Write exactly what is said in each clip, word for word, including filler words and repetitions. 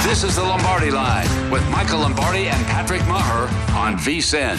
This is the Lombardi Line with Michael Lombardi and Patrick Maher on VSiN.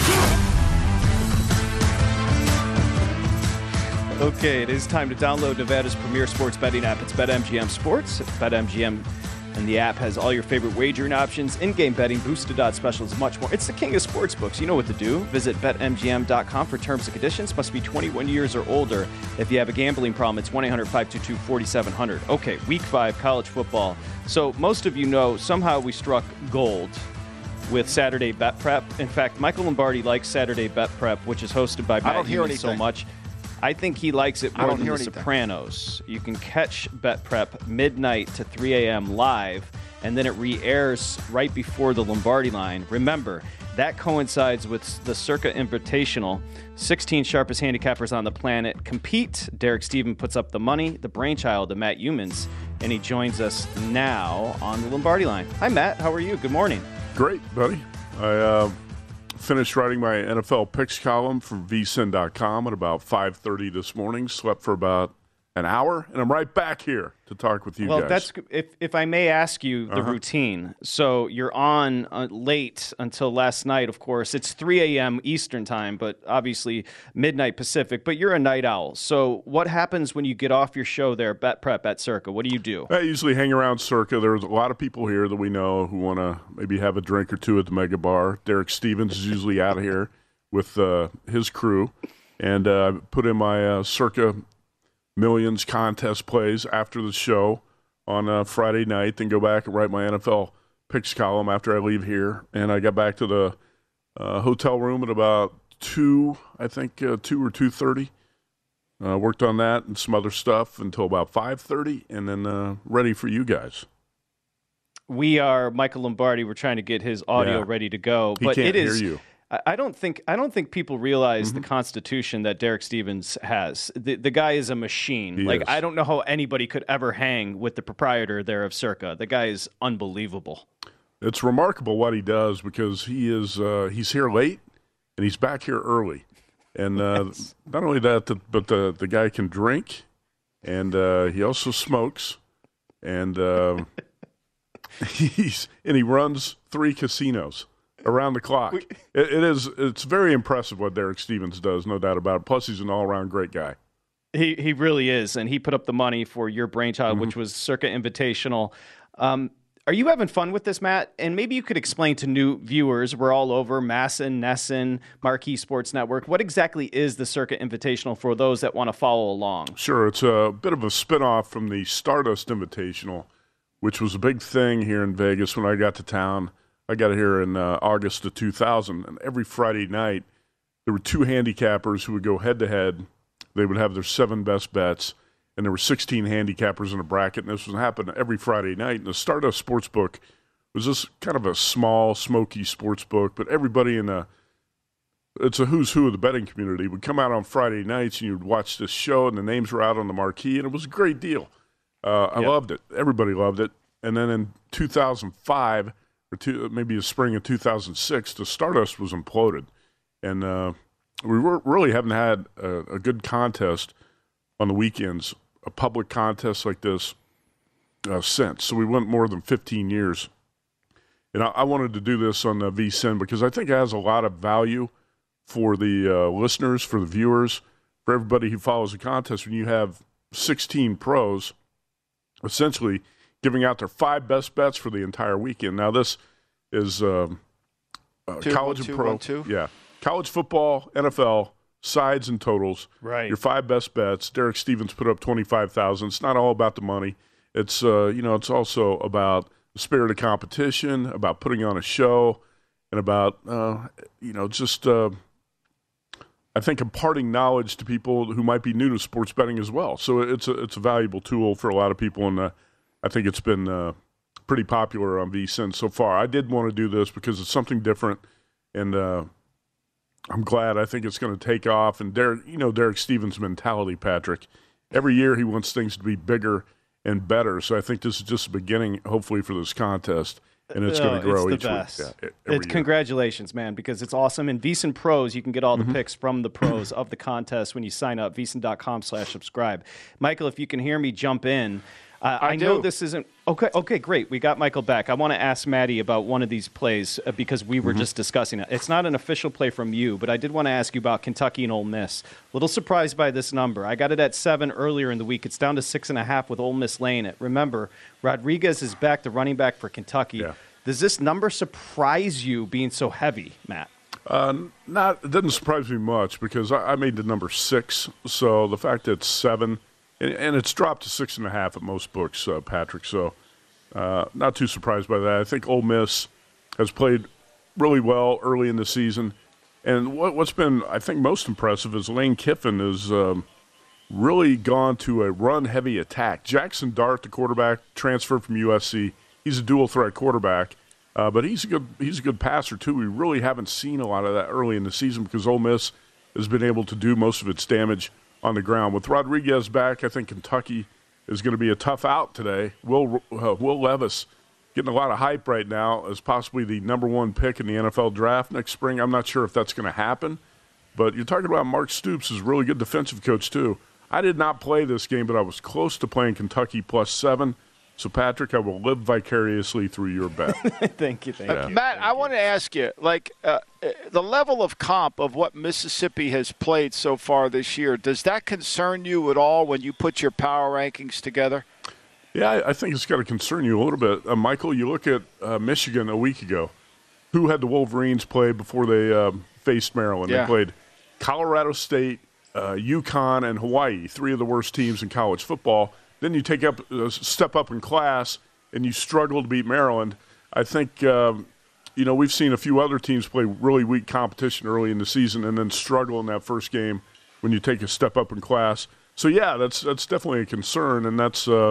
Okay, it is time to download Nevada's premier sports betting app. It's BetMGM Sports. BetMGM and the app has all your favorite wagering options, in-game betting, boosted odds specials, much more. It's the king of sportsbooks. You know what to do. Visit Bet M G M dot com for terms and conditions. Must be twenty-one years or older. If you have a gambling problem, it's one eight hundred five two two four seven zero zero. Okay, week five, college football. So most of you know somehow we struck gold with Saturday Bet Prep. In fact, Michael Lombardi likes Saturday Bet Prep, which is hosted by Matt Hughes so much. I think he likes it more than The anything. Sopranos. You can catch Bet Prep midnight to three a.m. live, and then it re-airs right before the Lombardi Line. Remember, that coincides with the Circa Invitational. sixteen sharpest handicappers on the planet compete. Derek Steven puts up the money, the brainchild of Matt Humans, and he joins us now on the Lombardi Line. Hi, Matt. How are you? Good morning. Great, buddy. I uh, finished writing my N F L picks column for V S I N dot com at about five thirty this morning. Slept for about an hour, and I'm right back here to talk with you well, guys. Well, that's if if I may ask you the uh-huh. routine. So you're on uh, late until last night, of course. It's three a.m. Eastern time, but obviously midnight Pacific. But you're a night owl. So what happens when you get off your show there, Bet Prep at Circa? What do you do? I usually hang around Circa. There's a lot of people here that we know who want to maybe have a drink or two at the Mega Bar. Derek Stevens is usually out of here with uh, his crew. And uh, I put in my uh, Circa Millions contest plays after the show on uh, Friday night, then go back and write my N F L picks column after I leave here. And I got back to the uh, hotel room at about two, I think uh, two or two thirty. Uh, worked on that and some other stuff until about five thirty, and then uh, ready for you guys. We are Michael Lombardi. We're trying to get his audio yeah. ready to go, he but can't it is. Hear you. I don't think I don't think people realize mm-hmm. the constitution that Derek Stevens has. The the guy is a machine. He like is. I don't know how anybody could ever hang with the proprietor there of Circa. The guy is unbelievable. It's remarkable what he does because he is uh, he's here late and he's back here early. And uh, yes. not only that, the, but the the guy can drink, and uh, he also smokes, and uh, he's and he runs three casinos around the clock. It, it is. It's very impressive what Derek Stevens does, no doubt about it. Plus, he's an all-around great guy. He he really is, and he put up the money for your brainchild, mm-hmm. which was Circa Invitational. Um, are you having fun with this, Matt? And maybe you could explain to new viewers, we're all over, Masson, Nesson, Marquee Sports Network. What exactly is the Circa Invitational for those that want to follow along? Sure. It's a bit of a spinoff from the Stardust Invitational, which was a big thing here in Vegas when I got to town. I got here in uh, August of two thousand, and every Friday night there were two handicappers who would go head-to-head. They would have their seven best bets, and there were sixteen handicappers in a bracket, and this would happen every Friday night. And the Stardust Sportsbook was just kind of a small, smoky sportsbook, but everybody in the it's a who's who of the betting community would come out on Friday nights, and you'd watch this show, and the names were out on the marquee, and it was a great deal. Uh, I yep. loved it. Everybody loved it. And then in two thousand five, or two, maybe the spring of two thousand six, the Stardust was imploded. And uh, we were, really haven't had a, a good contest on the weekends, a public contest like this, uh, since. So we went more than fifteen years. And I, I wanted to do this on the V S I N because I think it has a lot of value for the uh, listeners, for the viewers, for everybody who follows the contest. When you have sixteen pros essentially giving out their five best bets for the entire weekend. Now, this is um, uh, two, college one, two, and pro. one, two. Yeah. College football, N F L, sides and totals. Right. Your five best bets. Derek Stevens put up twenty-five thousand dollars. It's not all about the money. It's, uh, you know, it's also about the spirit of competition, about putting on a show, and about, uh, you know, just, uh, I think, imparting knowledge to people who might be new to sports betting as well. So it's a, it's a valuable tool for a lot of people, and uh, I think it's been uh, pretty popular on V S I N so far. I did want to do this because it's something different, and uh, I'm glad. I think it's going to take off. And Derek, you know Derek Stevens' mentality, Patrick. Every year he wants things to be bigger and better. So I think this is just the beginning, hopefully, for this contest. And it's going to grow it's each the best. week. Yeah, it's year. Congratulations, man, because it's awesome. And V S I N Pros, you can get all the mm-hmm. picks from the pros of the contest when you sign up, V S I N dot com slash subscribe. Michael, if you can hear me jump in, Uh, I, I know do. this isn't okay. Okay, great. We got Michael back. I want to ask Maddie about one of these plays uh, because we were mm-hmm. just discussing it. It's not an official play from you, but I did want to ask you about Kentucky and Ole Miss. A little surprised by this number. I got it at seven earlier in the week. It's down to six and a half with Ole Miss laying it. Remember, Rodriguez is back, the running back for Kentucky. Yeah. Does this number surprise you being so heavy, Matt? Uh, not. It didn't surprise me much because I, I made the number six. So the fact that it's seven. And, and it's dropped to six and a half at most books, uh, Patrick. So uh, not too surprised by that. I think Ole Miss has played really well early in the season. And what, what's been, I think, most impressive is Lane Kiffin has um, really gone to a run-heavy attack. Jackson Dart, the quarterback, transferred from U S C. He's a dual-threat quarterback, uh, but he's a good he's a good passer too. We really haven't seen a lot of that early in the season because Ole Miss has been able to do most of its damage on the ground. With Rodriguez back, I think Kentucky is going to be a tough out today. Will uh, Will Levis getting a lot of hype right now as possibly the number one pick in the N F L draft next spring. I'm not sure if that's going to happen, but you're talking about Mark Stoops is a really good defensive coach too. I did not play this game, but I was close to playing Kentucky plus seven. So, Patrick, I will live vicariously through your bet. Thank you. Thank uh, you. Matt, thank I you. want to ask you, like, uh, the level of comp of what Mississippi has played so far this year, does that concern you at all when you put your power rankings together? Yeah, I, I think it's got to concern you a little bit. Uh, Michael, you look at uh, Michigan a week ago. Who had the Wolverines play before they uh, faced Maryland? Yeah. They played Colorado State, uh, UConn, and Hawaii, three of the worst teams in college football. Then you take up uh, step up in class, and you struggle to beat Maryland. I think, um, you know, we've seen a few other teams play really weak competition early in the season and then struggle in that first game when you take a step up in class. So, yeah, that's that's definitely a concern, and that's uh,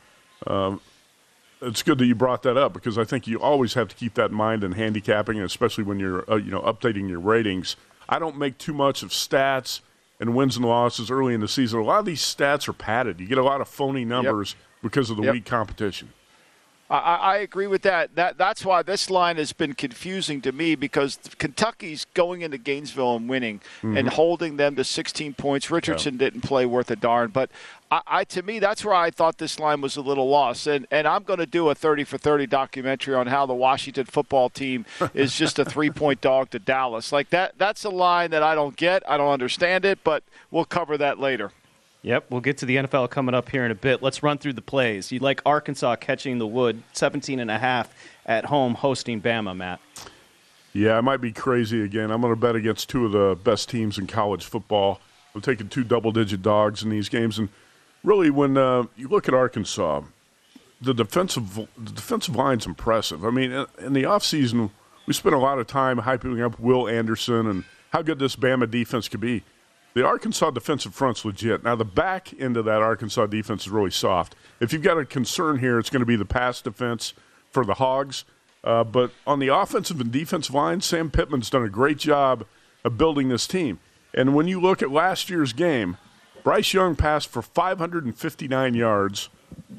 uh, it's good that you brought that up because I think you always have to keep that in mind in handicapping, especially when you're, uh, you know, updating your ratings. I don't make too much of stats and wins and losses early in the season. A lot of these stats are padded. You get a lot of phony numbers yep. because of the yep. weak competition. I, I agree with that. That that's why this line has been confusing to me because Kentucky's going into Gainesville and winning mm-hmm. and holding them to sixteen points. Richardson yeah. didn't play worth a darn, but I, I to me that's where I thought this line was a little lost. And and I'm going to do a thirty for thirty documentary on how the Washington football team is just a three point dog to Dallas. Like that. That's a line that I don't get. I don't understand it, but we'll cover that later. Yep, we'll get to the N F L coming up here in a bit. Let's run through the plays. You like Arkansas catching the wood, seventeen and a half at home hosting Bama, Matt. Yeah, I might be crazy again. I'm going to bet against two of the best teams in college football. I'm taking two double-digit dogs in these games. And really, when uh, you look at Arkansas, the defensive the defensive line's impressive. I mean, in the offseason, we spent a lot of time hyping up Will Anderson and how good this Bama defense could be. The Arkansas defensive front's legit. Now, the back end of that Arkansas defense is really soft. If you've got a concern here, it's going to be the pass defense for the Hogs. Uh, but on the offensive and defensive line, Sam Pittman's done a great job of building this team. And when you look at last year's game, Bryce Young passed for five hundred fifty-nine yards,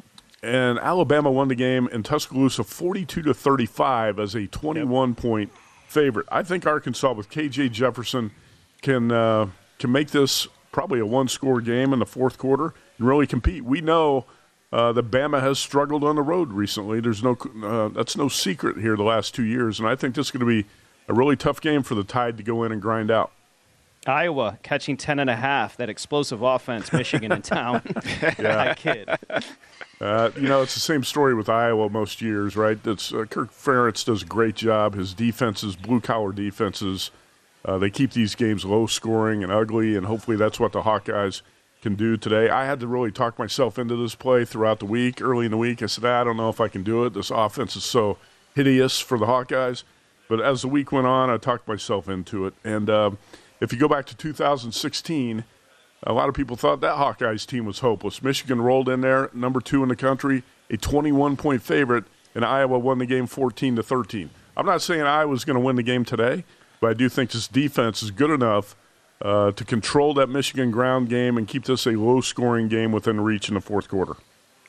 and Alabama won the game in Tuscaloosa forty-two to thirty-five as a twenty-one point favorite. I think Arkansas with K J Jefferson can uh, – can make this probably a one-score game in the fourth quarter and really compete. We know uh, that Bama has struggled on the road recently. There's no uh, that's no secret here the last two years, and I think this is going to be a really tough game for the Tide to go in and grind out. Iowa catching ten and a half, that explosive offense, Michigan in town. Yeah. I kid. Uh, you know, it's the same story with Iowa most years, right? It's, uh, Kirk Ferentz does a great job. His defenses, blue-collar defenses, Uh, they keep these games low-scoring and ugly, and hopefully that's what the Hawkeyes can do today. I had to really talk myself into this play throughout the week. Early in the week, I said, I don't know if I can do it. This offense is so hideous for the Hawkeyes. But as the week went on, I talked myself into it. And uh, if you go back to two thousand sixteen, a lot of people thought that Hawkeyes team was hopeless. Michigan rolled in there, number two in the country, a twenty-one point favorite, and Iowa won the game fourteen to thirteen. I'm not saying Iowa's going to win the game today, but I do think this defense is good enough uh, to control that Michigan ground game and keep this a low-scoring game within reach in the fourth quarter.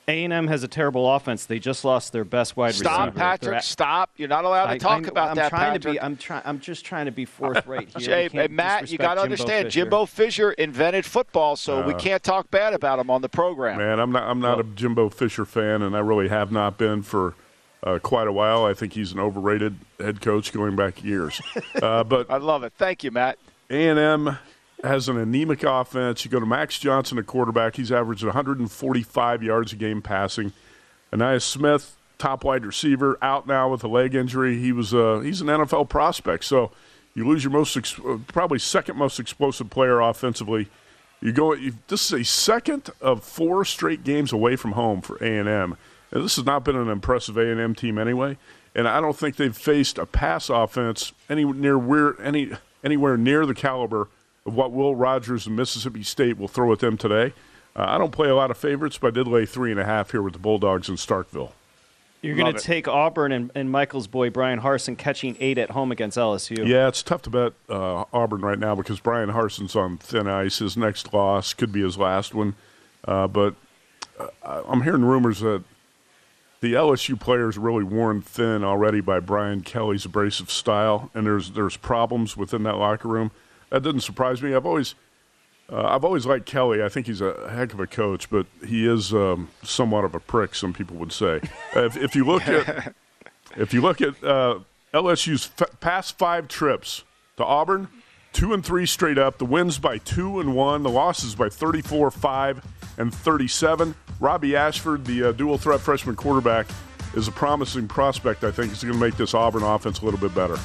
A and M has a terrible offense. They just lost their best wide stop, receiver. Patrick. At, stop. You're not allowed to I, talk I, about I'm that, trying Patrick. To be, I'm, try, I'm just trying to be forthright here. Jay, and Matt, you got to understand, Fisher. Jimbo Fisher invented football, so uh, we can't talk bad about him on the program. Man, I'm not I'm not well, a Jimbo Fisher fan, and I really have not been for uh, quite a while. I think he's an overrated head coach going back years. Uh, but I love it. Thank you, Matt. A and M has an anemic offense. You go to Max Johnson, a quarterback. He's averaged one hundred forty-five yards a game passing. Ainias Smith, top wide receiver, out now with a leg injury. He was uh, he's an N F L prospect. So you lose your most ex- probably second most explosive player offensively. You go. You, this is a second of four straight games away from home for A and M. And this has not been an impressive A and M team anyway. And I don't think they've faced a pass offense any near where any anywhere near the caliber of what Will Rogers and Mississippi State will throw at them today. Uh, I don't play a lot of favorites, but I did lay three and a half here with the Bulldogs in Starkville. You're going to take Auburn and, and Michael's boy Brian Harsin catching eight at home against L S U. Yeah, it's tough to bet uh, Auburn right now because Brian Harsin's on thin ice. His next loss could be his last one. Uh, but uh, I'm hearing rumors that the L S U players are really worn thin already by Brian Kelly's abrasive style, and there's there's problems within that locker room. That doesn't surprise me. I've always uh, I've always liked Kelly. I think he's a heck of a coach, but he is um, somewhat of a prick. Some people would say. Uh, if, if you look at if you look at uh, L S U's f- past five trips to Auburn, two and three straight up. The wins by two and one. The losses by thirty-four, five, and thirty-seven. Robbie Ashford, the uh, dual threat freshman quarterback, is a promising prospect. I think he's going to make this Auburn offense a little bit better.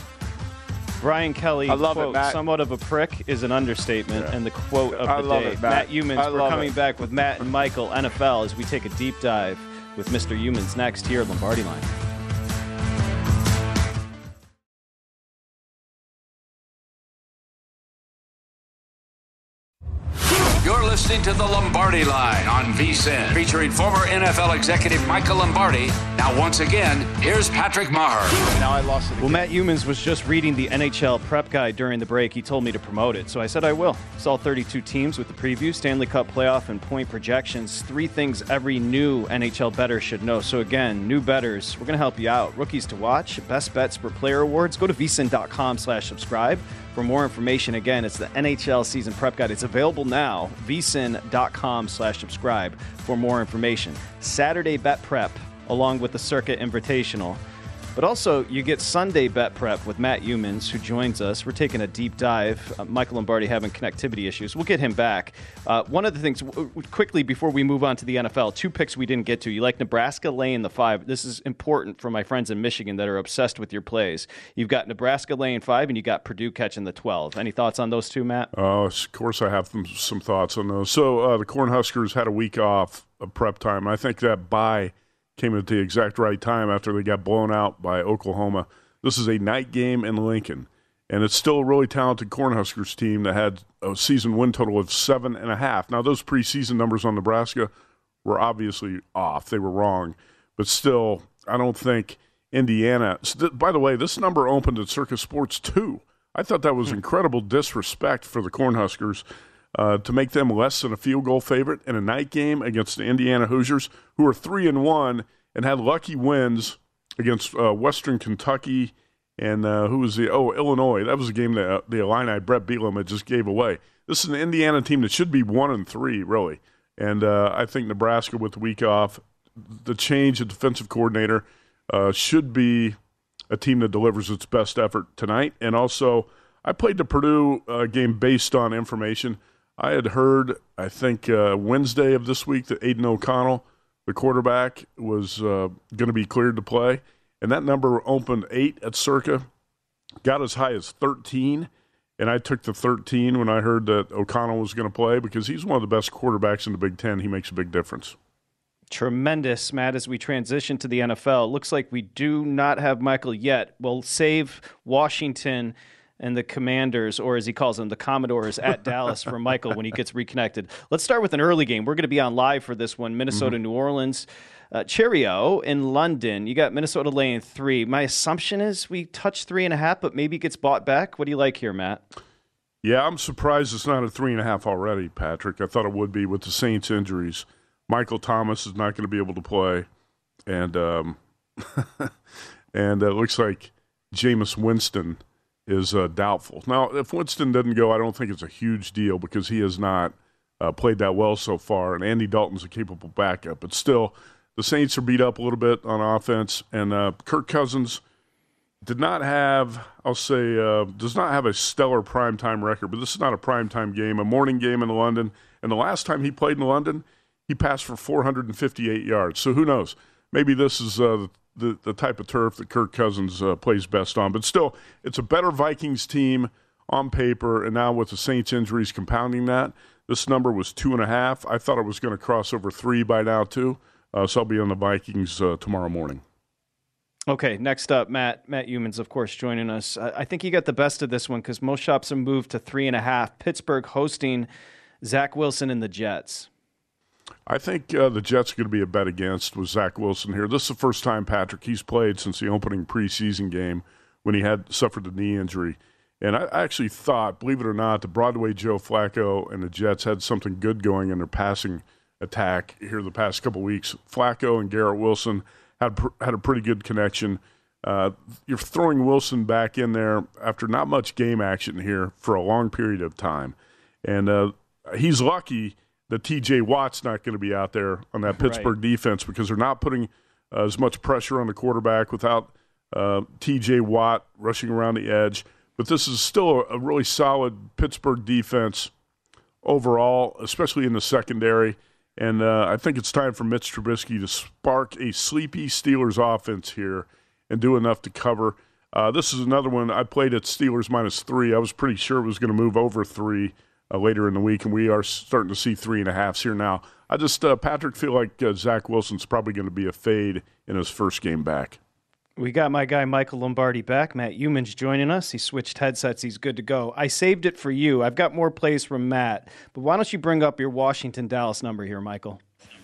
Brian Kelly, I love quote, it, Matt. somewhat of a prick is an understatement, yeah. and the quote of I the love day. it, Matt, Matt Youmans, we're coming it. back with Matt and Michael, N F L, as we take a deep dive with Mister Youmans next here at Lombardi Line. You're listening to the Lombardi Line on V S I N, featuring former N F L executive Michael Lombardi. Now, once again, here's Patrick Maher. Now I lost it again. Well, Matt Youmans was just reading the N H L prep guide during the break. He told me to promote it, so I said I will. It's all thirty-two teams with the preview, Stanley Cup playoff, and point projections. Three things every new N H L bettor should know. So again, new bettors, we're going to help you out. Rookies to watch, best bets per player awards. Go to V S I N dot com slash subscribe. For more information, again, it's the N H L season prep guide. It's available now, V S I N dot com slash subscribe for more information. Saturday bet prep along with the Circuit Invitational. But also, you get Sunday bet prep with Matt Youmans, who joins us. We're taking a deep dive. Uh, Michael Lombardi having connectivity issues. We'll get him back. Uh, one of the things, w- quickly before we move on to the N F L, two picks we didn't get to. You like Nebraska laying the five. This is important for my friends in Michigan that are obsessed with your plays. You've got Nebraska laying five, and you got Purdue catching the twelve. Any thoughts on those two, Matt? Oh, uh, of course I have some, some thoughts on those. So uh, the Cornhuskers had a week off of prep time. I think that bye came at the exact right time after they got blown out by Oklahoma. This is a night game in Lincoln, and it's still a really talented Cornhuskers team that had a season win total of seven and a half. Now, those preseason numbers on Nebraska were obviously off. They were wrong, but still, I don't think Indiana. By the way, this number opened at Circus Sports two. I thought that was incredible disrespect for the Cornhuskers. Uh, to make them less than a field goal favorite in a night game against the Indiana Hoosiers, who are three and one and had lucky wins against uh, Western Kentucky and uh, who was the oh Illinois. That was a game that uh, the Illini Brett Bielema had just gave away. This is an Indiana team that should be one and three really, and uh, I think Nebraska with the week off, the change of defensive coordinator uh, should be a team that delivers its best effort tonight. And also, I played the Purdue uh, game based on information. I had heard, I think, uh, Wednesday of this week that Aiden O'Connell, the quarterback, was uh, going to be cleared to play. And that number opened eight at Circa, got as high as thirteen. And I took the thirteen when I heard that O'Connell was going to play because he's one of the best quarterbacks in the Big Ten. He makes a big difference. Tremendous, Matt, as we transition to the N F L. Looks like we do not have Michael yet. We'll save Washington and the Commanders, or as he calls them, the Commodores, at Dallas for Michael when he gets reconnected. Let's start with an early game. We're going to be on live for this one, Minnesota, mm-hmm. New Orleans. Uh, Cheerio in London. You got Minnesota laying three. My assumption is we touch three and a half, but maybe it gets bought back. What do you like here, Matt? Yeah, I'm surprised it's not a three and a half already, Patrick. I thought it would be with the Saints' injuries. Michael Thomas is not going to be able to play, and um, and it looks like Jameis Winston is uh, doubtful. Now, if Winston doesn't go, I don't think it's a huge deal because he has not uh, played that well so far, and Andy Dalton's a capable backup. But still, the Saints are beat up a little bit on offense, and uh, Kirk Cousins did not have, I'll say, uh, does not have a stellar primetime record, but this is not a primetime game, a morning game in London. And the last time he played in London, he passed for four hundred fifty-eight yards. So who knows? Maybe this is uh, the, the type of turf that Kirk Cousins uh, plays best on. But still, it's a better Vikings team on paper, and now with the Saints injuries compounding that, this number was two and a half. I thought it was going to cross over three by now, too. Uh, so I'll be on the Vikings uh, tomorrow morning. Okay, next up, Matt. Matt Youmans, of course, joining us. I, I think you got the best of this one because most shops have moved to three and a half. Pittsburgh hosting Zach Wilson and the Jets. I think uh, the Jets are going to be a bet against with Zach Wilson here. This is the first time, Patrick, he's played since the opening preseason game when he had suffered a knee injury. And I actually thought, believe it or not, the Broadway Joe Flacco and the Jets had something good going in their passing attack here the past couple weeks. Flacco and Garrett Wilson had had a pretty good connection. Uh, you're throwing Wilson back in there after not much game action here for a long period of time. And uh, he's lucky that T J Watt's not going to be out there on that Pittsburgh right. defense because they're not putting uh, as much pressure on the quarterback without uh, T J Watt rushing around the edge. But this is still a really solid Pittsburgh defense overall, especially in the secondary. And uh, I think it's time for Mitch Trubisky to spark a sleepy Steelers offense here and do enough to cover. Uh, this is another one. I played at Steelers minus three. I was pretty sure it was going to move over three uh, later in the week, and we are starting to see three and a halves here now. I just, uh, Patrick, feel like uh, Zach Wilson's probably going to be a fade in his first game back. We got my guy Michael Lombardi back. Matt Youmans joining us. He switched headsets. He's good to go. I saved it for you. I've got more plays from Matt. But why don't you bring up your Washington-Dallas number here, Michael?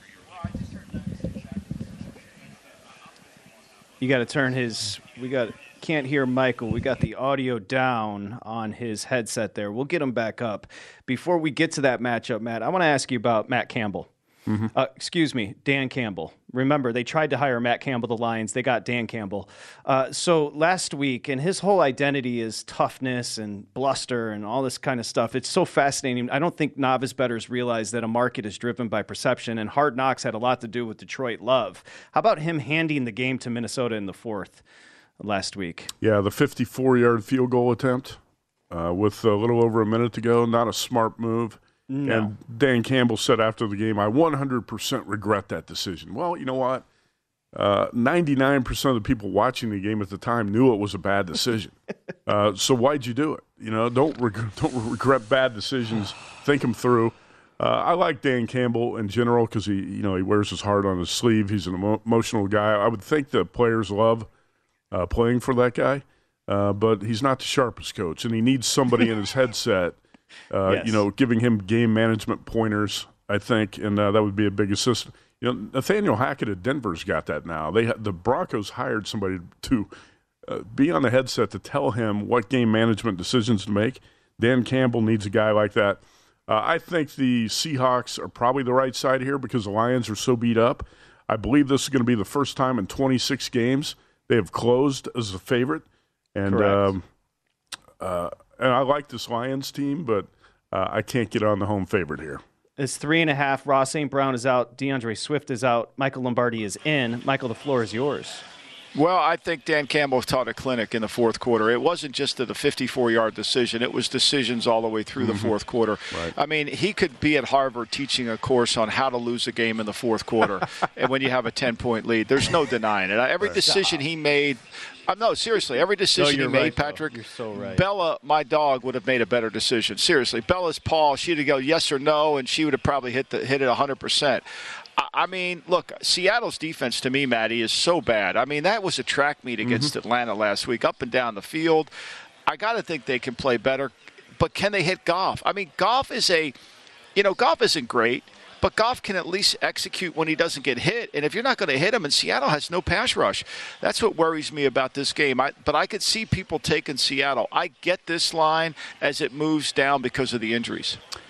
You got to turn his – we got can't hear Michael. We got the audio down on his headset there. We'll get him back up. Before we get to that matchup, Matt, I want to ask you about Matt Campbell. Mm-hmm. Uh, excuse me, Dan Campbell. Remember, they tried to hire Matt Campbell, the Lions. They got Dan Campbell. Uh, so last week, and his whole identity is toughness and bluster and all this kind of stuff. It's so fascinating. I don't think novice bettors realize that a market is driven by perception, and Hard Knocks had a lot to do with Detroit Love. How about him handing the game to Minnesota in the fourth last week? Yeah, the fifty-four-yard field goal attempt uh, with a little over a minute to go. Not a smart move. No. And Dan Campbell said after the game, I one hundred percent regret that decision. Well, you know what? Uh, ninety-nine percent of the people watching the game at the time knew it was a bad decision. uh, so why'd you do it? You know, don't reg- don't regret bad decisions. Think them through. Uh, I like Dan Campbell in general because he, you know, he wears his heart on his sleeve. He's an emo- emotional guy. I would think that players love uh, playing for that guy, uh, but he's not the sharpest coach, and he needs somebody in his headset. Uh, yes. You know, giving him game management pointers, I think, and uh, that would be a big assist. You know, Nathaniel Hackett at Denver's got that now. They the Broncos hired somebody to uh, be on the headset to tell him what game management decisions to make. Dan Campbell needs a guy like that. Uh, I think the Seahawks are probably the right side here because the Lions are so beat up. I believe this is going to be the first time in twenty-six games they have closed as a favorite, and um, uh, and I like this Lions team, but uh, I can't get on the home favorite here. It's three and a half. Ross Saint Brown is out. DeAndre Swift is out. Michael Lombardi is in. Michael, the floor is yours. Well, I think Dan Campbell taught a clinic in the fourth quarter. It wasn't just a fifty-four-yard decision. It was decisions all the way through mm-hmm. the fourth quarter. Right. I mean, he could be at Harvard teaching a course on how to lose a game in the fourth quarter and when you have a ten-point lead. There's no denying it. Every right. decision he made – Uh, no, seriously, every decision no, he made, right, Patrick, you're so right. Bella, my dog, would have made a better decision. Seriously, Bella's paw, she'd have go yes or no, and she would have probably hit the hit it one hundred percent. I, I mean, look, Seattle's defense to me, Matty, is so bad. I mean, that was a track meet against mm-hmm. Atlanta last week, up and down the field. I got to think they can play better, but can they hit Goff? I mean, Goff is a, you know, Goff isn't great. But Goff can at least execute when he doesn't get hit. And if you're not going to hit him, and Seattle has no pass rush, that's what worries me about this game. I, but I could see people taking Seattle. I get this line as it moves down because of the injuries.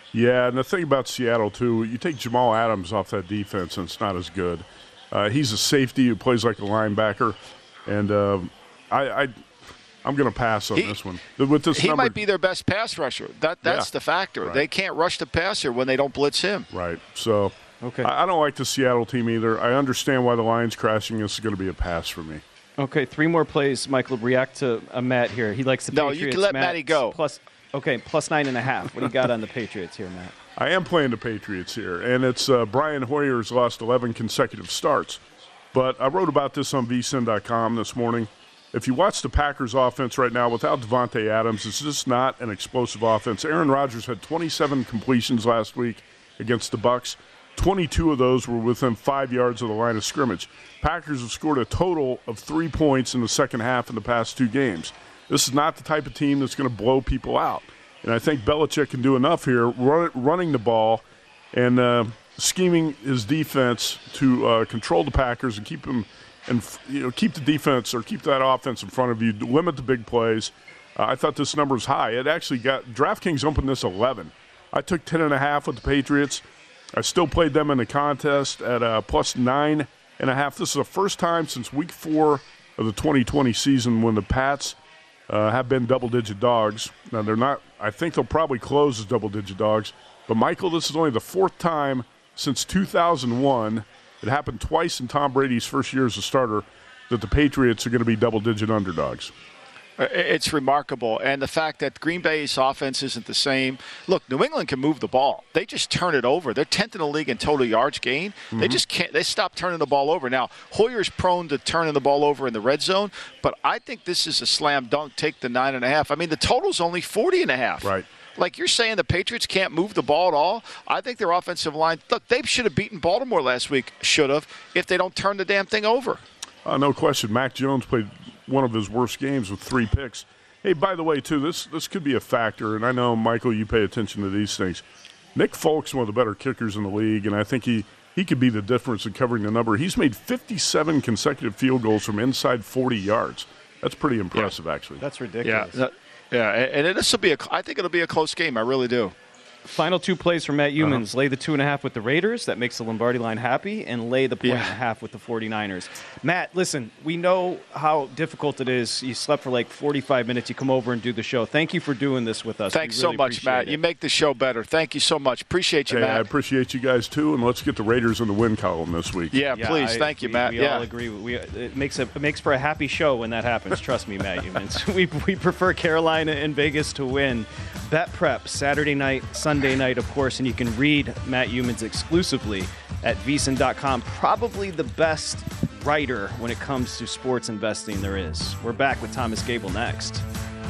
Yeah, and the thing about Seattle, too, you take Jamal Adams off that defense, and it's not as good. Uh, he's a safety who plays like a linebacker, and uh, I, I, I'm going to pass on he, this one. With this he number, might be their best pass rusher. That That's yeah, the factor. right. They can't rush the passer when they don't blitz him. Right, so okay. I, I don't like the Seattle team either. I understand why the line's crashing. This is going to be a pass for me. Okay, three more plays, Michael. React to uh, Matt here. He likes the no, Patriots. No, you can let Matt, Matty go. Plus, okay, plus nine and a half. What do you got on the Patriots here, Matt? I am playing the Patriots here, and it's uh, Brian Hoyer's lost eleven consecutive starts. But I wrote about this on V S I N dot com this morning. If you watch the Packers offense right now without Devontae Adams, it's just not an explosive offense. Aaron Rodgers had twenty-seven completions last week against the Bucs. twenty-two of those were within five yards of the line of scrimmage. Packers have scored a total of three points in the second half in the past two games. This is not the type of team that's going to blow people out. And I think Belichick can do enough here, run, running the ball and uh, scheming his defense to uh, control the Packers and keep them, and you know, keep the defense or keep that offense in front of you, limit the big plays. Uh, I thought this number was high. It actually got DraftKings opened this eleven. I took ten and a half with the Patriots. I still played them in the contest at uh, plus nine and a half. This is the first time since week four of the twenty twenty season when the Pats uh, have been double-digit dogs. Now, they're not – I think they'll probably close as double-digit dogs. But, Michael, this is only the fourth time since two thousand one. It happened twice in Tom Brady's first year as a starter that the Patriots are going to be double-digit underdogs. It's remarkable. And the fact that Green Bay's offense isn't the same. Look, New England can move the ball. They just turn it over. They're tenth in the league in total yards gained. Mm-hmm. They just can't. They stop turning the ball over. Now, Hoyer's prone to turning the ball over in the red zone, but I think this is a slam dunk. Take the nine and a half. I mean, the total's only forty and a half. Right. Like you're saying the Patriots can't move the ball at all. I think their offensive line, look, they should have beaten Baltimore last week, should have, if they don't turn the damn thing over. Uh, no question. Mac Jones played one of his worst games with three picks. Hey, by the way, too, this this could be a factor, and I know, Michael, you pay attention to these things. Nick Folk's one of the better kickers in the league, and I think he, he could be the difference in covering the number. He's made fifty-seven consecutive field goals from inside forty yards. That's pretty impressive, yeah. actually. That's ridiculous. Yeah, yeah, and this will be a. I think it'll be a close game. I really do. Final two plays for Matt Youmans. Uh-huh. Lay the two and a half with the Raiders. That makes the Lombardi line happy. And lay the point yeah. and a half with the 49ers. Matt, listen, we know how difficult it is. You slept for like forty-five minutes. You come over and do the show. Thank you for doing this with us. Thanks really so much, Matt. it. You make the show better. Thank you so much. Appreciate you, hey, Matt. I appreciate you guys, too, and let's get the Raiders in the win column this week. Yeah, yeah please. I, Thank you, we, Matt. We yeah. all agree. We, it, makes a, it makes for a happy show when that happens. Trust me, Matt Youmans. we, we prefer Carolina and Vegas to win. Bet Prep, Saturday night, Sunday night, of course, and you can read Matt Youmans exclusively at V S I N dot com. Probably the best writer when it comes to sports investing there is. We're back with Thomas Gable next.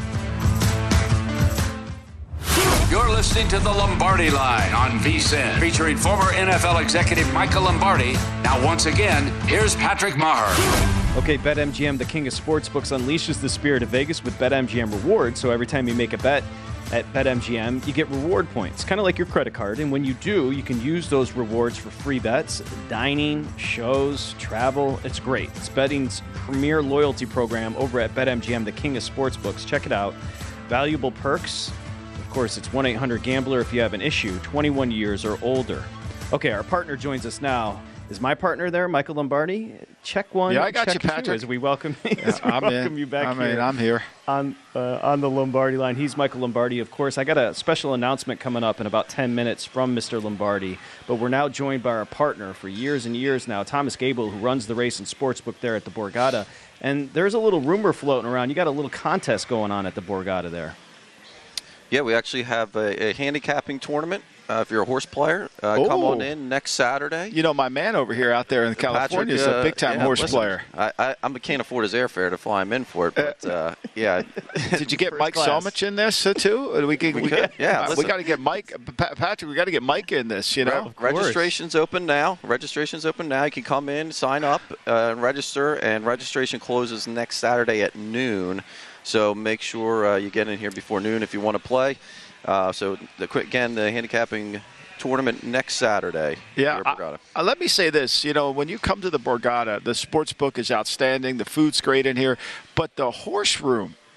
You're listening to the Lombardi Line on V S I N, featuring former N F L executive Michael Lombardi. Now, once again, here's Patrick Maher. Okay, BetMGM, the king of sportsbooks, unleashes the spirit of Vegas with BetMGM Rewards. So every time you make a bet at BetMGM, you get reward points, kind of like your credit card. And when you do, you can use those rewards for free bets, dining, shows, travel. It's great. It's betting's premier loyalty program over at BetMGM, the king of sportsbooks. Check it out. Valuable perks. Of course, it's one eight hundred gambler if you have an issue, twenty-one years or older. Okay, our partner joins us now. Is my partner there, Michael Lombardi? Check one. Yeah, I got check you, Patrick. Two, as we welcome, yeah, as we I'm welcome in. you back I here. mean, I'm here on uh, on the Lombardi line. He's Michael Lombardi, of course. I got a special announcement coming up in about ten minutes from Mister Lombardi, but we're now joined by our partner for years and years now, Thomas Gable, who runs the race and sportsbook there at the Borgata. And there's a little rumor floating around. You got a little contest going on at the Borgata there. Yeah, we actually have a, a handicapping tournament. Uh, if you're a horse player, uh, come on in next Saturday. You know, my man over here out there in California Patrick, uh, is a big-time yeah, horse listen, player. I, I, I can't afford his airfare to fly him in for it, but uh, yeah. Did you get First Mike class. Solmich in this uh, too? We, can, We we, could, yeah, we listen. got to get Mike, Pa- Patrick. We got to get Mike in this. You know, Re- registration's open now. Registration's open now. You can come in, sign up, uh, and register. And registration closes next Saturday at noon. So make sure uh, you get in here before noon if you want to play. Uh, so the quick again, the handicapping tournament next Saturday. Yeah, I, I, let me say this. You know, when you come to the Borgata, the sports book is outstanding. The food's great in here. But the horse room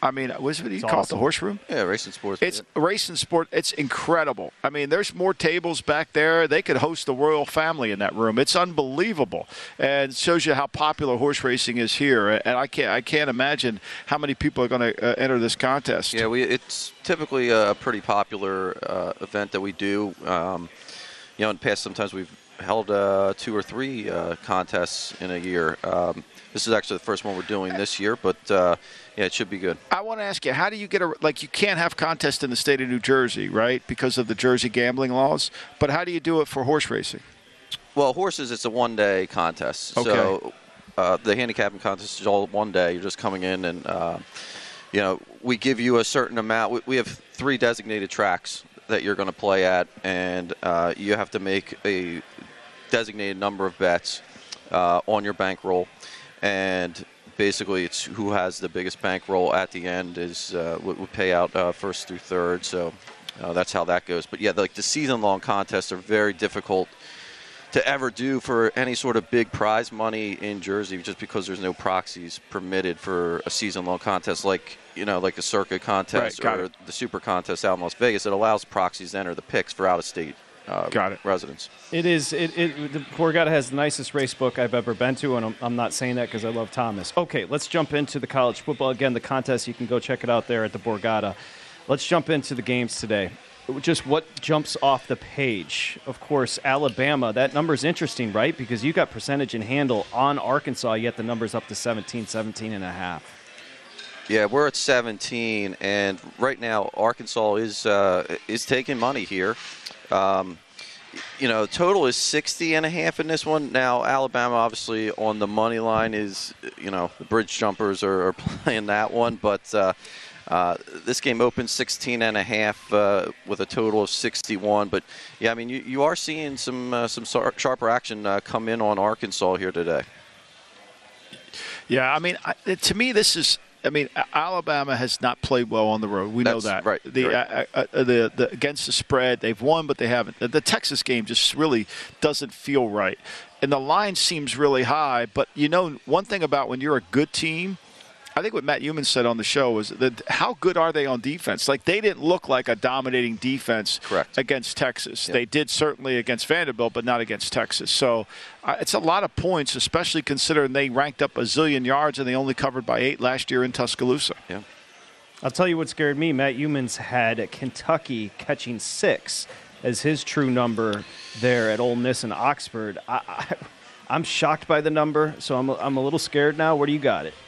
I mean, what's what do you It's call awesome. it? The horse room? Yeah, racing sports. It's racing sport. It's incredible. I mean, there's more tables back there. They could host the royal family in that room. It's unbelievable, and shows you how popular horse racing is here. And I can't, I can't imagine how many people are going to uh, enter this contest. Yeah, we it's typically a pretty popular uh, event that we do. Um, you know, in the past, sometimes we've held uh, two or three uh, contests in a year. Um, this is actually the first one we're doing this year, but uh, yeah, it should be good. I want to ask you, how do you get a like? You can't have contests in the state of New Jersey, right, because of the Jersey gambling laws. But how do you do it for horse racing? Well, horses, it's a one-day contest. Okay. So uh, the handicapping contest is all one day. You're just coming in and, uh, you know, we give you a certain amount. We, we have three designated tracks that you're going to play at, and uh, you have to make a designated number of bets uh, on your bankroll. And basically, it's who has the biggest bankroll at the end is uh, would, would pay out uh, first through third. So uh, that's how that goes. But, yeah, like the season-long contests are very difficult to ever do for any sort of big prize money in Jersey, just because there's no proxies permitted for a season-long contest like, you know, like the Circuit contest Right, or it. the Super contest out in Las Vegas. It allows proxies to enter the picks for out-of-state uh, Got it. residents. It is. It, it, the Borgata has the nicest race book I've ever been to, and I'm, I'm not saying that because I love Thomas. Okay, let's jump into the college football. Again, the contest, you can go check it out there at the Borgata. Let's jump into the games today. Just what jumps off the page. Of course, Alabama, that number's interesting, right? Because you got percentage and handle on Arkansas, yet the number's up to seventeen, seventeen and a half. Yeah, we're at seventeen, and right now Arkansas is uh, is taking money here. Um, you know, total is sixty and a half in this one. Now, Alabama obviously on the money line is, you know, the bridge jumpers are, are playing that one, but uh, uh, this game opened sixteen and a half uh, with a total of sixty-one. But yeah, I mean, you, you are seeing some uh, some sharper action uh, come in on Arkansas here today. Yeah, I mean, I, to me, this is. I mean, Alabama has not played well on the road. We That's know that. right. The, Right. uh, uh, the the against the spread, they've won, but they haven't. The, the Texas game just really doesn't feel right, and the line seems really high. But you know, one thing about when you're a good team, I think what Matt Human said on the show was that how good are they on defense? Like, they didn't look like a dominating defense Correct. against Texas. Yep. They did certainly against Vanderbilt, but not against Texas. So uh, it's a lot of points, especially considering they ranked up a zillion yards and they only covered by eight last year in Tuscaloosa. Yeah. I'll tell you what scared me. Matt Humans had Kentucky catching six as his true number there at Ole Miss and Oxford. I, I, I'm shocked by the number, so I'm a, I'm a little scared now. Where do you got it?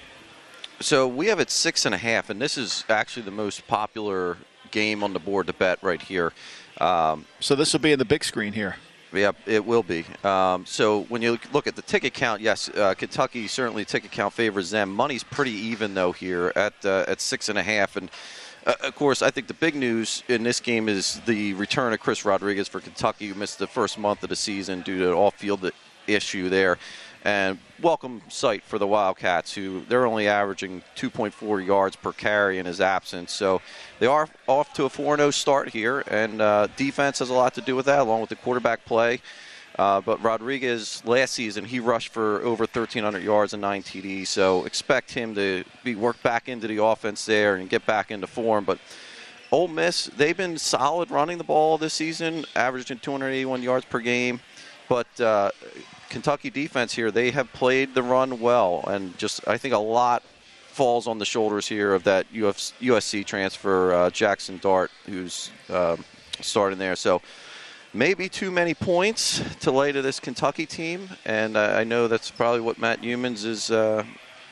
So we have it six and a half, and this is actually the most popular game on the board to bet right here. Um, So this will be in the big screen here. yeah, it will be. Um, so when you look at the ticket count, yes, uh, Kentucky certainly ticket count favors them. Money's pretty even though here at uh, at six and a half, and uh, of course I think the big news in this game is the return of Chris Rodriguez for Kentucky, who missed the first month of the season due to an off-field issue there. And welcome sight for the Wildcats, who they're only averaging two point four yards per carry in his absence. So they are off to a four and oh start here, and uh, defense has a lot to do with that, along with the quarterback play. Uh, but Rodriguez, last season, he rushed for over thirteen hundred yards and nine T Ds, so expect him to be worked back into the offense there and get back into form. But Ole Miss, they've been solid running the ball this season, averaging two hundred eighty-one yards per game. But uh, Kentucky defense here, they have played the run well, and just I think a lot falls on the shoulders here of that U S C transfer, uh, Jackson Dart, who's uh, starting there. So maybe too many points to lay to this Kentucky team, and uh, I know that's probably what Matt Humans is uh,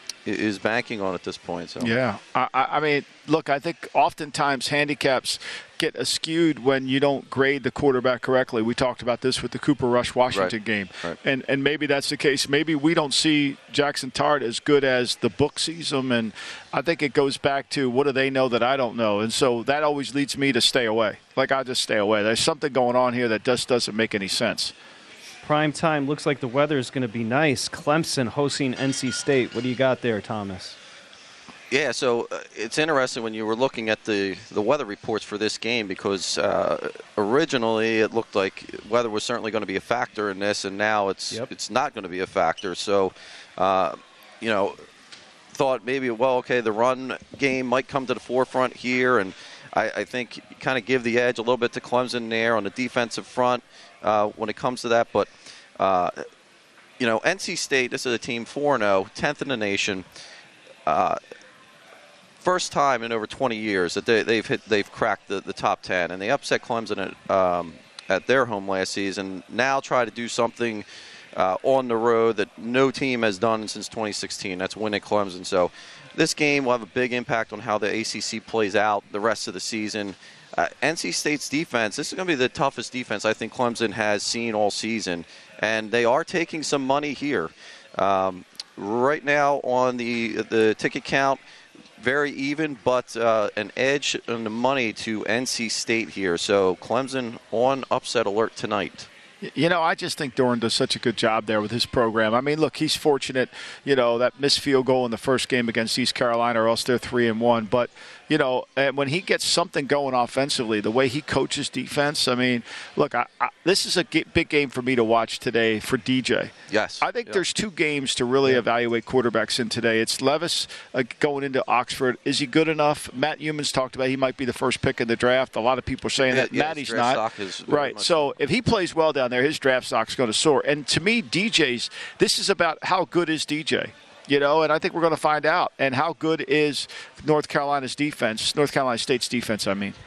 is banking on at this point. So Yeah. I, I mean, look, I think oftentimes handicaps get askewed when you don't grade the quarterback correctly. We talked about this with the Cooper Rush Washington Right. game. Right. And and maybe that's the case. Maybe we don't see Jackson Tart as good as the book sees him. And I think it goes back to what do they know that I don't know? And so that always leads me to stay away. Like, I just stay away. There's something going on here that just doesn't make any sense. Prime time looks like the weather is going to be nice. Clemson hosting N C State. What do you got there, Thomas? Yeah, so uh, it's interesting when you were looking at the, the weather reports for this game, because uh, originally it looked like weather was certainly going to be a factor in this, and now it's Yep. it's not going to be a factor. So, uh, you know, thought maybe, well, okay, the run game might come to the forefront here, and I, I think kind of give the edge a little bit to Clemson there on the defensive front uh, when it comes to that. But, uh, you know, N C State, this is a team four and oh, tenth in the nation. Uh, first time in over twenty years that they, they've hit, they've cracked the, the top ten, and they upset Clemson at, um, at their home last season. Now try to do something uh, on the road that no team has done since twenty sixteen. That's win at Clemson. So this game will have a big impact on how the A C C plays out the rest of the season. Uh, N C State's defense, this is going to be the toughest defense I think Clemson has seen all season, and they are taking some money here. Um, right now on the the ticket count, very even, but uh, an edge on the money to N C State here. So Clemson on upset alert tonight. You know, I just think Doeren does such a good job there with his program. I mean, look, he's fortunate, you know, that missed field goal in the first game against East Carolina, or else they're three and one. But, you know, and when he gets something going offensively, the way he coaches defense, I mean, look, I, I, this is a g- big game for me to watch today for D J. Yes. I think yep. there's two games to really yep. evaluate quarterbacks in today. It's Levis uh, going into Oxford. Is he good enough? Matt Humans talked about he might be the first pick in the draft. A lot of people are saying yeah, that. Yeah, Matty's not. Right. Much so if he plays well down there, his draft stock's going to soar. And to me, D J's, this is about how good is D J. You know, and I think we're going to find out. And how good is North Carolina's defense, North Carolina State's defense, I mean.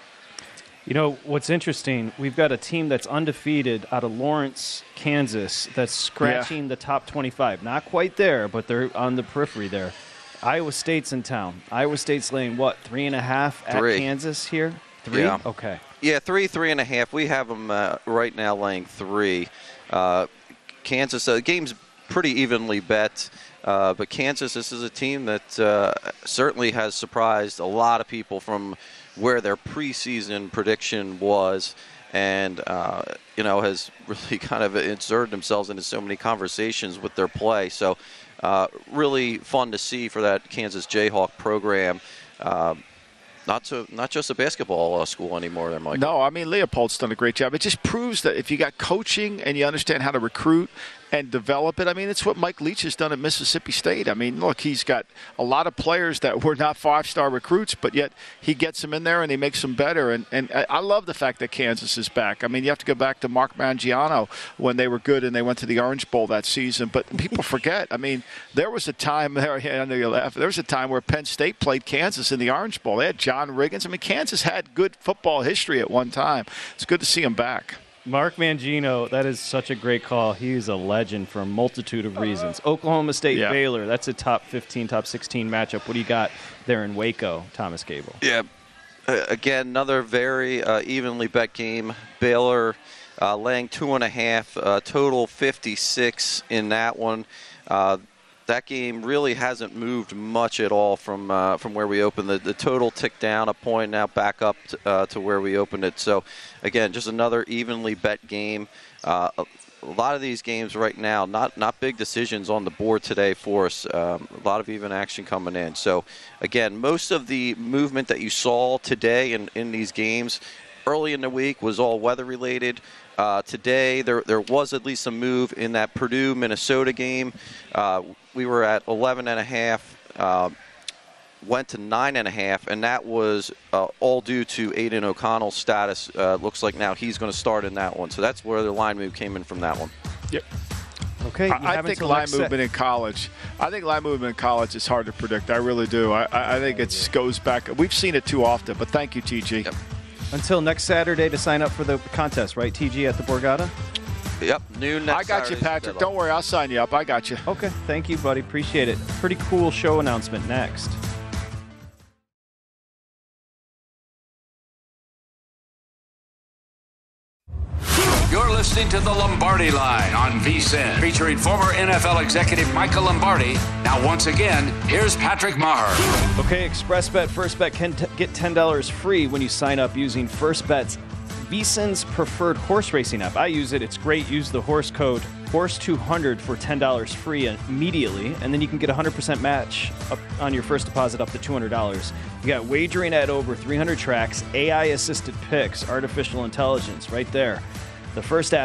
You know, what's interesting, we've got a team that's undefeated out of Lawrence, Kansas, that's scratching yeah. the top twenty-five. Not quite there, but they're on the periphery there. Iowa State's in town. Iowa State's laying, what, three and a half three. at Kansas here? Three? Yeah. Okay. Yeah, three, three and a half. We have them uh, right now laying three. Uh, Kansas, uh, the game's pretty evenly bet. Uh, but Kansas, this is a team that uh, certainly has surprised a lot of people from where their preseason prediction was, and uh, you know, has really kind of inserted themselves into so many conversations with their play. So uh, really fun to see for that Kansas Jayhawk program. Uh, Not to, not just a basketball uh, school anymore there, Mike. No, I mean, Leopold's done a great job. It just proves that if you got coaching and you understand how to recruit and develop it, I mean, it's what Mike Leach has done at Mississippi State. I mean, look, he's got a lot of players that were not five-star recruits, but yet he gets them in there and he makes them better. And, and I love the fact that Kansas is back. I mean, you have to go back to Mark Mangiano when they were good and they went to the Orange Bowl that season. But people forget, I mean, there was a time there, I know you laugh, there was a time where Penn State played Kansas in the Orange Bowl. They had John Riggins. I mean, Kansas had good football history at one time. It's good to see him back. Mark Mangino, that is such a great call. He's a legend for a multitude of reasons. Oklahoma State, yeah. Baylor, that's a top fifteen, top sixteen matchup. What do you got there in Waco, Thomas Gable? Yeah, uh, again, another very uh, evenly bet game. Baylor uh, laying two and a half, uh, total fifty-six in that one. Uh, That game really hasn't moved much at all from uh, from where we opened. The, the total ticked down a point, now back up to, uh, to where we opened it. So, again, just another evenly bet game. Uh, a, a lot of these games right now, not not big decisions on the board today for us. Um, a lot of even action coming in. So, again, most of the movement that you saw today in, in these games early in the week was all weather-related. Uh, today, there there was at least some move in that Purdue-Minnesota game. Uh, we were at eleven and a half, uh, went to nine and a half, and that was uh, all due to Aiden O'Connell's status. Uh, looks like now he's going to start in that one. So that's where the line move came in from that one. Yep. Okay. I, I think line movement set. in college. I think line movement in college is hard to predict. I really do. I, I think it goes back. We've seen it too often. But thank you, T G. Yep. Until next Saturday to sign up for the contest, right, T G, at the Borgata? Yep, noon next I got Saturday. you, Patrick. Don't worry, I'll sign you up. I got you. Okay, thank you, buddy. Appreciate it. Pretty cool show announcement next. You're listening to The Lombardi Line on V S I N, featuring former N F L executive Michael Lombardi. Now, once again, here's Patrick Maher. Okay, ExpressBet FirstBet can t- get ten dollars free when you sign up using FirstBet's VSiN's preferred horse racing app. I use it. It's great. Use the horse code horse two hundred for ten dollars free immediately, and then you can get a one hundred percent match up on your first deposit up to two hundred dollars. You got wagering at over three hundred tracks, A I-assisted picks, artificial intelligence right there. The first app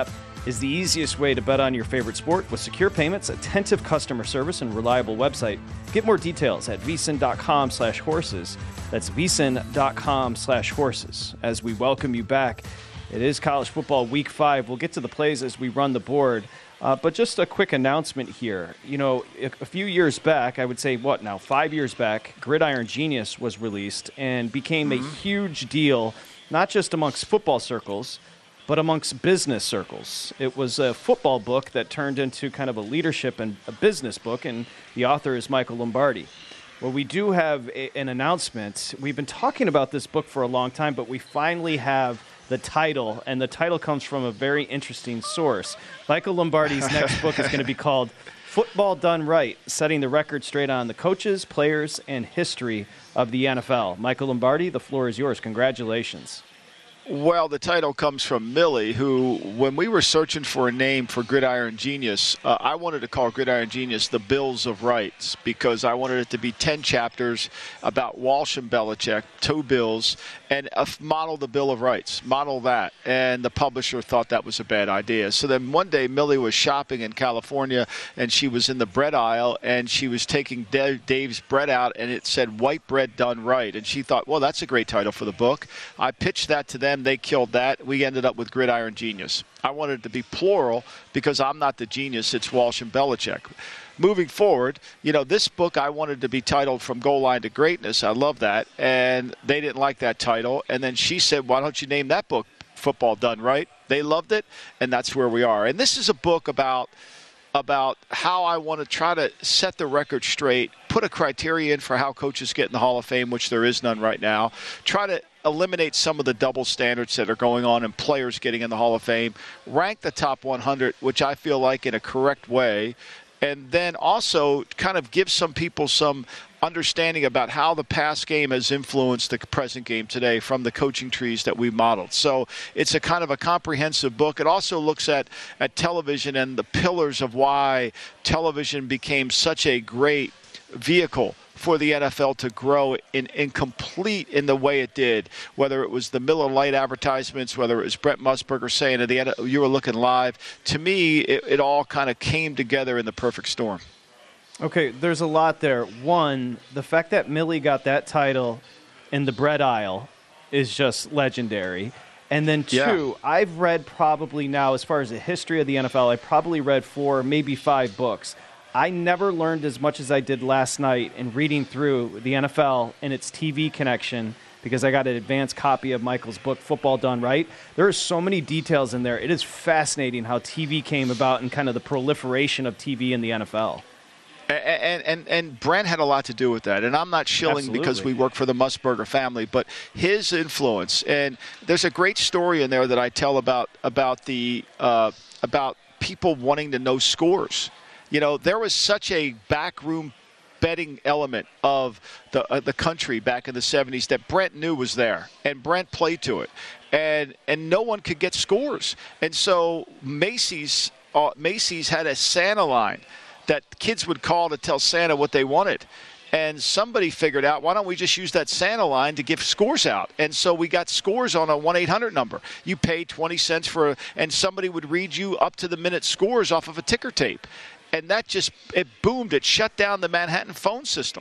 is the easiest way to bet on your favorite sport with secure payments, attentive customer service, and reliable website. Get more details at V S I N dot com slash horses. That's V S I N dot com slash horses. As we welcome you back, it is college football week five. We'll get to the plays as we run the board. Uh, but just a quick announcement here. You know, a few years back, I would say, what now, five years back, Gridiron Genius was released and became mm-hmm. a huge deal, not just amongst football circles, but amongst business circles. It was a football book that turned into kind of a leadership and a business book, and the author is Michael Lombardi. Well, we do have a, an announcement. We've been talking about this book for a long time, but we finally have the title, and the title comes from a very interesting source. Michael Lombardi's next book is going to be called Football Done Right, setting the record straight on the coaches, players, and history of the N F L. Michael Lombardi, the floor is yours. Congratulations. Well, the title comes from Millie, who, when we were searching for a name for Gridiron Genius, uh, I wanted to call Gridiron Genius the Bills of Rights, because I wanted it to be ten chapters about Walsh and Belichick, two Bills, and uh, model the Bill of Rights, model that. And the publisher thought that was a bad idea. So then one day Millie was shopping in California, and she was in the bread aisle, and she was taking Dave, Dave's bread out, and it said White Bread Done Right. And she thought, well, that's a great title for the book. I pitched that to them. They killed that. We ended up with Gridiron Genius. I wanted it to be plural because I'm not the genius. It's Walsh and Belichick. Moving forward, you know, this book I wanted to be titled From Goal Line to Greatness. I love that. And they didn't like that title. And then she said, why don't you name that book Football Done Right? They loved it, and that's where we are. And this is a book about about how I want to try to set the record straight, put a criteria in for how coaches get in the Hall of Fame, which there is none right now, try to eliminate some of the double standards that are going on in players getting in the Hall of Fame, rank the top one hundred, which I feel like in a correct way, and then also kind of give some people some understanding about how the past game has influenced the present game today from the coaching trees that we modeled. So it's a kind of a comprehensive book. It also looks at, at television and the pillars of why television became such a great vehicle for the N F L to grow in, in complete in the way it did, whether it was the Miller Lite advertisements, whether it was Brent Musburger saying at the end, you were looking live. To me, it, it all kind of came together in the perfect storm. Okay, there's a lot there. One, the fact that Millie got that title in the bread aisle is just legendary. And then two, yeah. I've read probably now, as far as the history of the N F L, I probably read four, maybe five books. I never learned as much as I did last night in reading through the N F L and its T V connection, because I got an advanced copy of Michael's book, Football Done Right. There are so many details in there. It is fascinating how T V came about and kind of the proliferation of T V in the N F L. And, and and Brent had a lot to do with that. And I'm not shilling Absolutely. Because we work for the Musburger family, but his influence. And there's a great story in there that I tell about about the uh, about people wanting to know scores. You know, there was such a backroom betting element of the uh, the country back in the seventies that Brent knew was there, and Brent played to it, and and no one could get scores. And so Macy's uh, Macy's had a Santa line that kids would call to tell Santa what they wanted. And somebody figured out, why don't we just use that Santa line to give scores out? And so we got scores on a one eight hundred number. You pay twenty cents for a, and somebody would read you up to the minute scores off of a ticker tape. And that just, it boomed. It shut down the Manhattan phone system.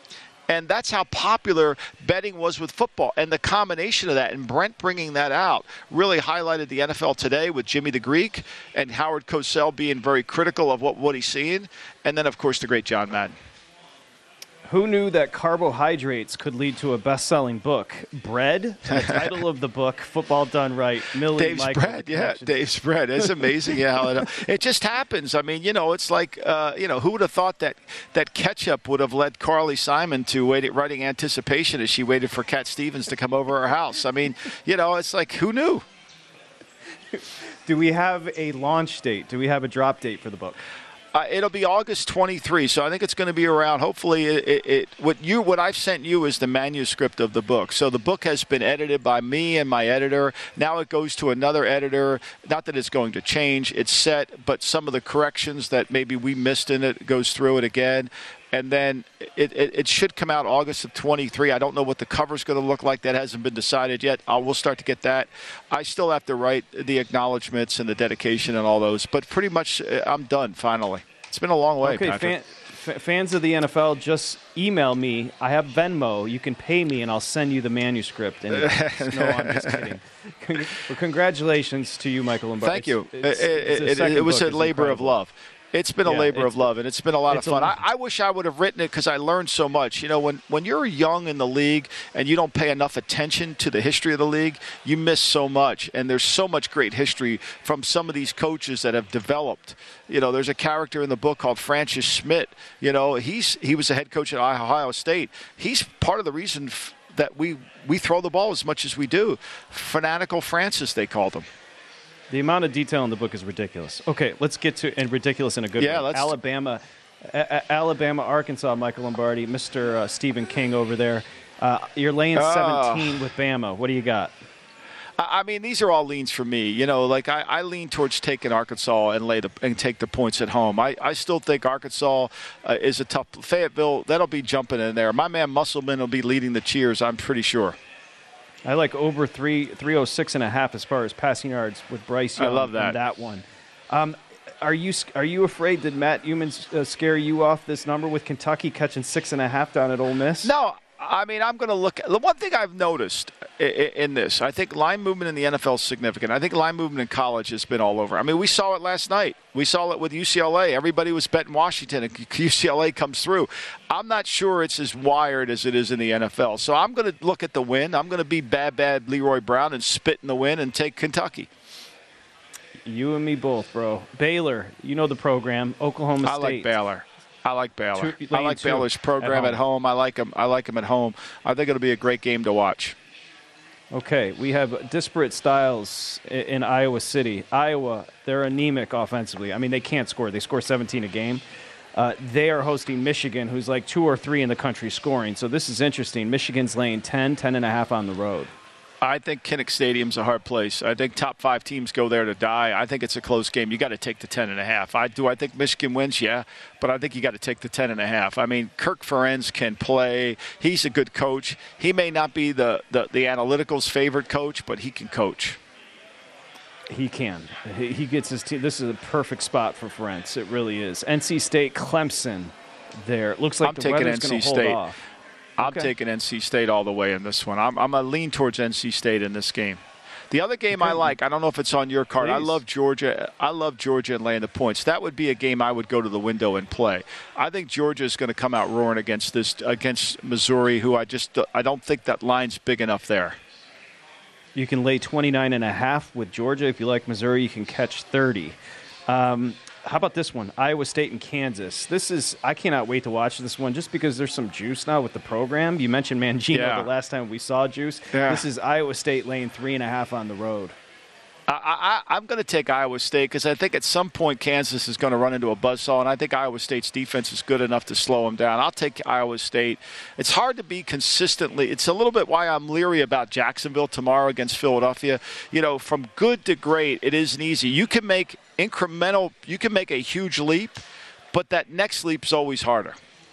And that's how popular betting was with football. And the combination of that and Brent bringing that out really highlighted the N F L today with Jimmy the Greek and Howard Cosell being very critical of what, what he's seeing. And then, of course, the great John Madden. Who knew that carbohydrates could lead to a best-selling book? Bread, the title of the book, Football Done Right. Millie, Dave's Michael, bread, yeah, Dave's bread. It's amazing how it, it just happens. I mean, you know, it's like, uh, you know, who would have thought that that ketchup would have led Carly Simon to wait, writing Anticipation as she waited for Cat Stevens to come over her house? I mean, you know, it's like, who knew? Do we have a launch date? Do we have a drop date for the book? Uh, it'll be August twenty-third, so I think it's going to be around. Hopefully, it, it, it what you what I've sent you is the manuscript of the book. So the book has been edited by me and my editor. Now it goes to another editor. Not that it's going to change; it's set, but some of the corrections that maybe we missed in it goes through it again. And then it, it, it should come out August of twenty-three. I don't know what the cover's going to look like. That hasn't been decided yet. I will start to get that. I still have to write the acknowledgments and the dedication and all those. But pretty much I'm done finally. It's been a long way, okay, Patrick. Fan, f- fans of the N F L, just email me. I have Venmo. You can pay me, and I'll send you the manuscript. And no, I'm just kidding. Well, congratulations to you, Michael Lombardi. Thank you. It's, it's, it, it's it, it was book. a labor incredible. of love. It's been a Yeah, labor of love, and it's been a lot of fun. A, I, I wish I would have written it because I learned so much. You know, when, when you're young in the league and you don't pay enough attention to the history of the league, you miss so much. And there's so much great history from some of these coaches that have developed. You know, there's a character in the book called Francis Schmidt. You know, he's he was the head coach at Ohio State. He's part of the reason f- that we, we throw the ball as much as we do. Fanatical Francis, they called him. The amount of detail in the book is ridiculous. Okay, let's get to and ridiculous in a good yeah, way. Let's Alabama, a- Alabama, Arkansas. Michael Lombardi, Mister Uh, Stephen King over there. Uh, you're laying seventeen oh. with Bama. What do you got? I mean, these are all leans for me. You know, like I, I lean towards taking Arkansas and lay the and take the points at home. I, I still think Arkansas uh, is a tough. Fayetteville, that'll be jumping in there. My man Musselman will be leading the cheers. I'm pretty sure. I like over three three oh six and a half as far as passing yards with Bryce Young. I love that. In that one. Um, are you are you afraid? Did Matt Newman uh, scare you off this number with Kentucky catching six and a half down at Ole Miss? No. I mean, I'm going to look at – the one thing I've noticed in, in this, I think line movement in the N F L is significant. I think line movement in college has been all over. I mean, we saw it last night. We saw it with U C L A. Everybody was betting Washington, and U C L A comes through. I'm not sure it's as wired as it is in the N F L. So I'm going to look at the win. I'm going to be bad, bad Leroy Brown and spit in the win and take Kentucky. You and me both, bro. Baylor, you know the program. Oklahoma State. I like Baylor. I like Baylor. Two, I like Baylor's program at home. at home. I like them. I like them at home. I think it'll be a great game to watch. Okay, we have disparate styles in, in Iowa City. Iowa, they're anemic offensively. I mean, they can't score. They score seventeen a game. Uh, they are hosting Michigan, who's like two or three in the country scoring. So this is interesting. Michigan's laying ten, ten and a half on the road. I think Kinnick Stadium's a hard place. I think top five teams go there to die. I think it's a close game. You got to take the ten and a half. I do. I think Michigan wins, yeah, but I think you got to take the ten and a half. I mean, Kirk Ferentz can play. He's a good coach. He may not be the the, the analytical's favorite coach, but he can coach. He can. He, he gets his team. This is a perfect spot for Ferentz. It really is. N C State, Clemson. There. Looks like I'm the taking weather's going to hold State. off. I'm okay. taking N C State all the way in this one. I'm, I'm going to lean towards N C State in this game. The other game okay. I like, I don't know if it's on your card. Please. I love Georgia. I love Georgia and laying the points. That would be a game I would go to the window and play. I think Georgia is going to come out roaring against this against Missouri, who I just I don't think that line's big enough there. You can lay twenty-nine and a half with Georgia. If you like Missouri, you can catch thirty. Um, How about this one? Iowa State and Kansas. This is I cannot wait to watch this one just because there's some juice now with the program. You mentioned Mangino yeah. the last time we saw juice. Yeah. This is Iowa State laying three and a half on the road. I, I, I'm going to take Iowa State because I think at some point Kansas is going to run into a buzzsaw, and I think Iowa State's defense is good enough to slow them down. I'll take Iowa State. It's hard to be consistently. It's a little bit why I'm leery about Jacksonville tomorrow against Philadelphia. You know, from good to great, it isn't easy. You can make incremental, you can make a huge leap, but that next leap is always harder.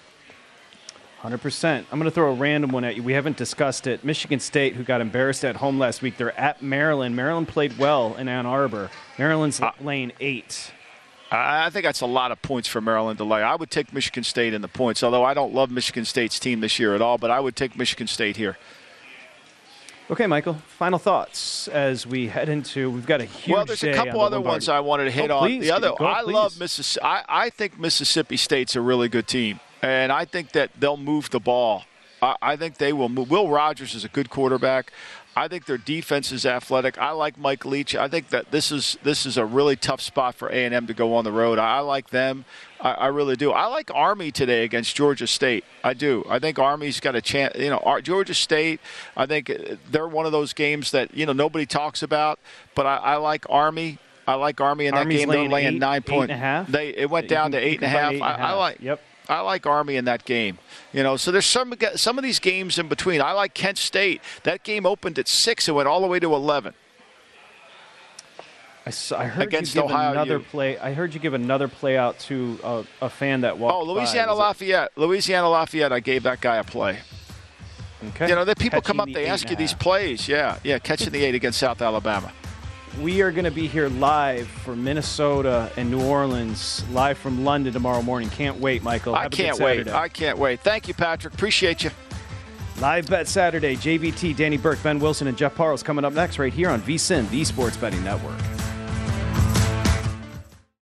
one hundred percent. I'm going to throw a random one at you. We haven't discussed it. Michigan State, who got embarrassed at home last week, they're at Maryland. Maryland played well in Ann Arbor. Maryland's uh, laying eight. I think that's a lot of points for Maryland to lay. I would take Michigan State in the points, although I don't love Michigan State's team this year at all, but I would take Michigan State here. Okay, Michael, final thoughts as we head into, we've got a huge Well, there's a couple on other ones I wanted to hit oh, on. Please, the other, go, I please. love Mississippi. I, I think Mississippi State's a really good team, and I think that they'll move the ball. I, I think they will move. Will Rogers is a good quarterback. I think their defense is athletic. I like Mike Leach. I think that this is this is a really tough spot for A and M to go on the road. I, I like them. I, I really do. I like Army today against Georgia State. I do. I think Army's got a chance. You know, Ar- Georgia State, I think they're one of those games that, you know, nobody talks about, but I, I like Army. I like Army in that Army's game. laying They're laying eight, nine points. Eight and a half? They, it went down you to can, eight and a half. eight and a half. I, I like. Yep. I like Army in that game. You know, so there's some some of these games in between. I like Kent State. That game opened at six and went all the way to eleven. I, saw, I heard against you give Ohio another U. play. I heard you give another play out to a, a fan that walked. Oh, Louisiana by. Lafayette. Louisiana Lafayette. I gave that guy a play. Okay. You know, the people Catching come up, the they eight ask and you a these half. plays. Yeah, yeah, catching the eight against South Alabama. We are going to be here live for Minnesota and New Orleans, live from London tomorrow morning. Can't wait, Michael. I Have a can't good wait. Saturday. I can't wait. Thank you, Patrick. Appreciate you. Live Bet Saturday. J V T, Danny Burke, Ben Wilson, and Jeff Parles coming up next right here on VSiN, the Sports Betting Network.